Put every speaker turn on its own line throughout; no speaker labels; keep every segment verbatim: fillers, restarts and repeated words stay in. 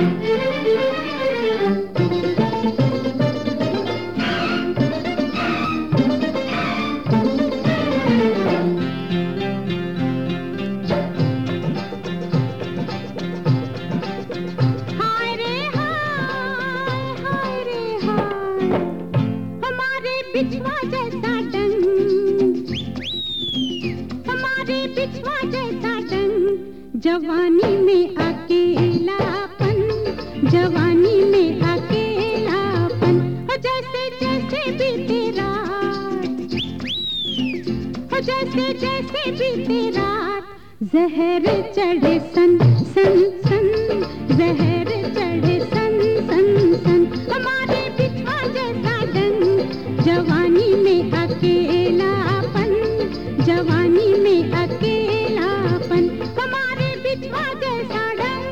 बिछवा जैसा डंग, हमारे बिछवा जैसा डंग, जवानी में अकेलापन, जवानी में अकेलापन, हो जैसे जैसे बीते रात, हो जैसे जैसे बीते रात, जहर चढ़े सन सन सन, जहर चढ़े सन सन सन, हमारे बिछवा जैसा डंग, जवानी में अकेलापन, जवानी में अकेलापन, हमारे बिछवा जैसा डंग।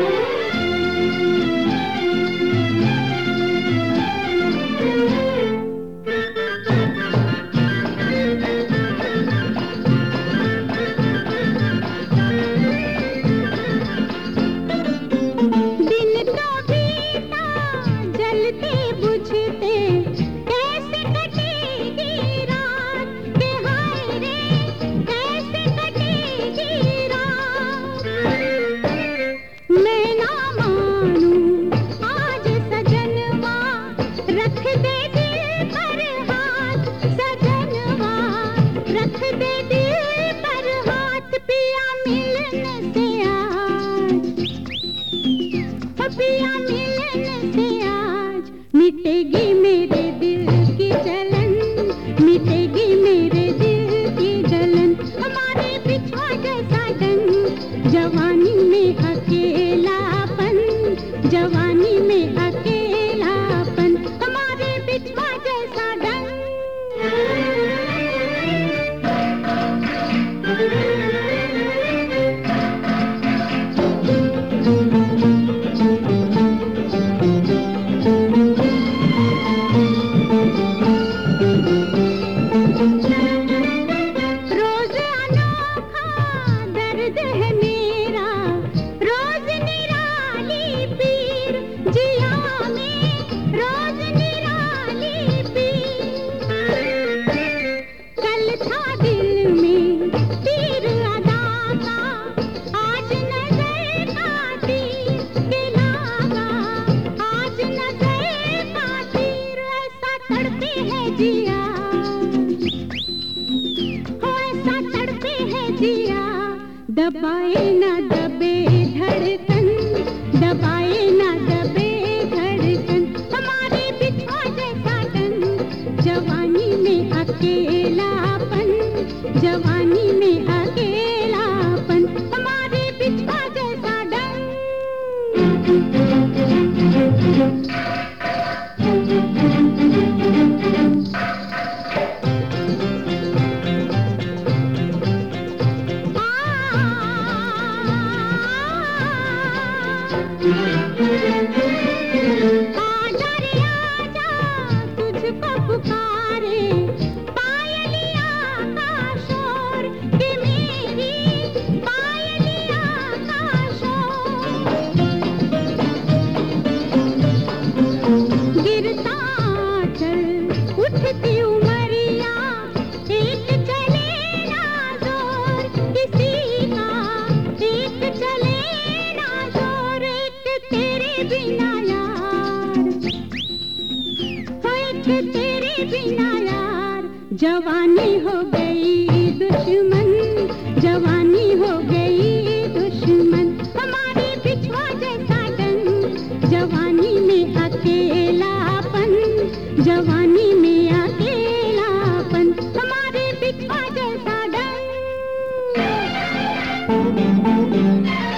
दिन तो बीता जलते बुझते, कैसे कटेगी रात, के हाय रे कैसे कटेगी रात। मैं ना मानूं आज सजनवा, रख दे दिल पर हाथ, सजनवा रख दे दिल पर हाथ, पिया मिलने से आज, पिया मिलने से आज, मिटेगी मेरे दिल की जलन, मिटेगी मेरे दिल की जलन, हमारे बिछवा जैसा डंग, जवानी में अकेलापन, जवानी में अकेलापन, हमारे बिछवा जैसा डंग। रोज अनोखा दर्द है मेरा, रोज निराली पीर, जिया में रोज निराली पीर। कल था दिल में तीर अदा का, आज नजर का तीर के लागा, आज नजर का तीर, ऐसा तड़पे है जिया, हो ऐसा तड़पे है जिया, दबाए ना दबे धड़कन, दबाए ना दबे धड़कन, हमारे बिछवा जैसा डंग, जवानी में अकेलापन, जवानी में अकेलापन, हमारे बिछवा जैसा डंग। आजा रे आजा तुझको पुकारे, पायलिया का शोर, कि मेरी पायलिया का शोर। गिरता चल उठती उमरिया, एक चले ना जोर किसी का, एक चले ना जोर, एक तेरे बिना यार, हो एक तेरे बिना यार, जवानी हो गई दुश्मन, जवानी हो गई दुश्मन, हमारे बिछवा जैसा डंग, जवानी में अकेलापन, जवानी में अकेलापन, हमारे बिछवा जैसा डंग।